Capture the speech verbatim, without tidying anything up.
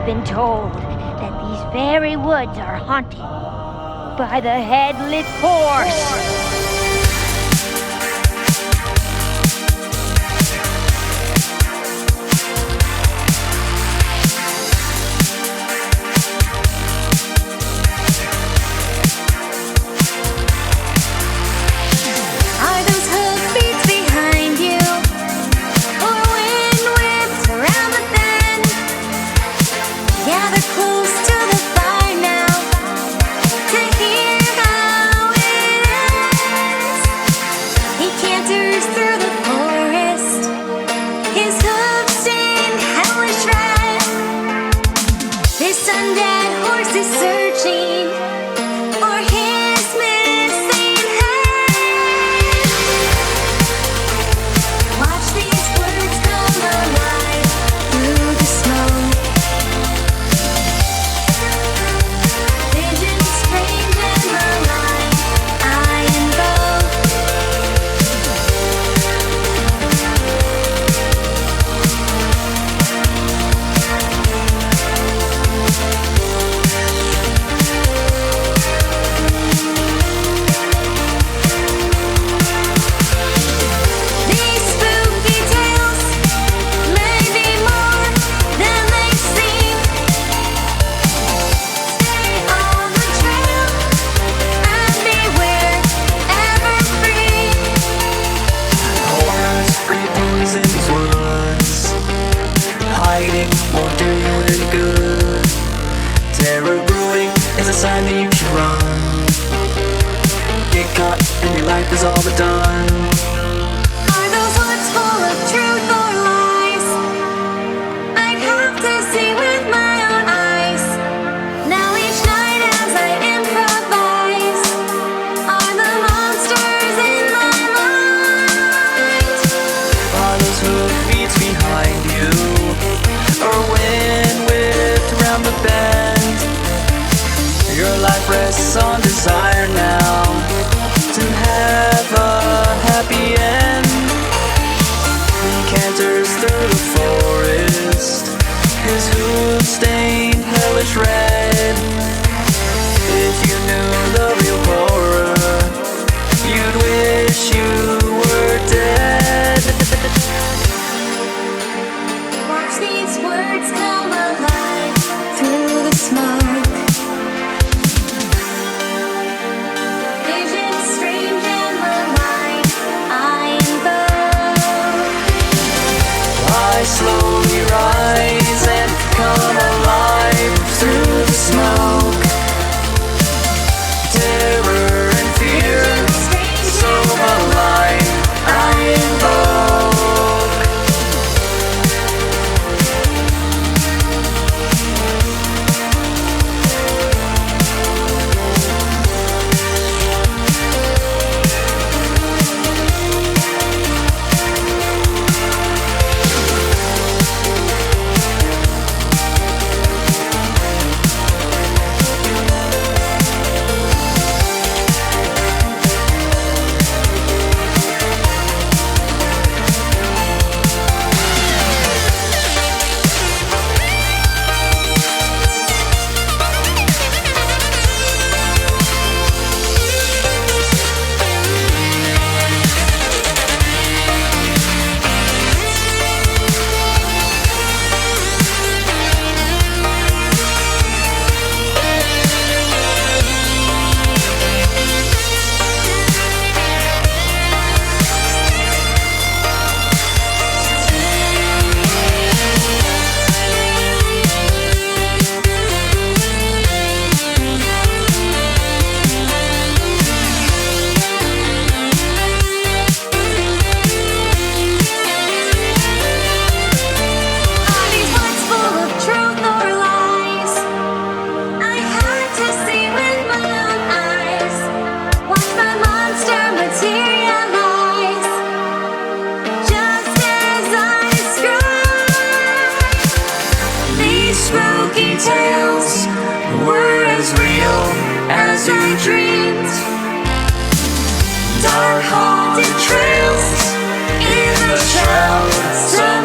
been told that these very woods are haunted by the Headless Horse. Won't do you any good. Terror brewing is a sign that you should run. Get caught and your life is all but done. Are those woods full of truth or lies? I'd have to see with my own eyes. Now each night as I improvise are the monsters in my mind. Are those hoofbeats behind you? Or wind whipped around the bend? Your life rests on desire now to have a happy end. He canters through the forest, his hooves stained hellish red. If you knew the real horror, you'd wish you were dead. Watch these words come alive through the smoke. Visions strange and malign I invoke. I slowly rise and come alive through the smoke. Terror and fear, so malign I invoke. as your dreams. Dark haunted trails in the shrouds.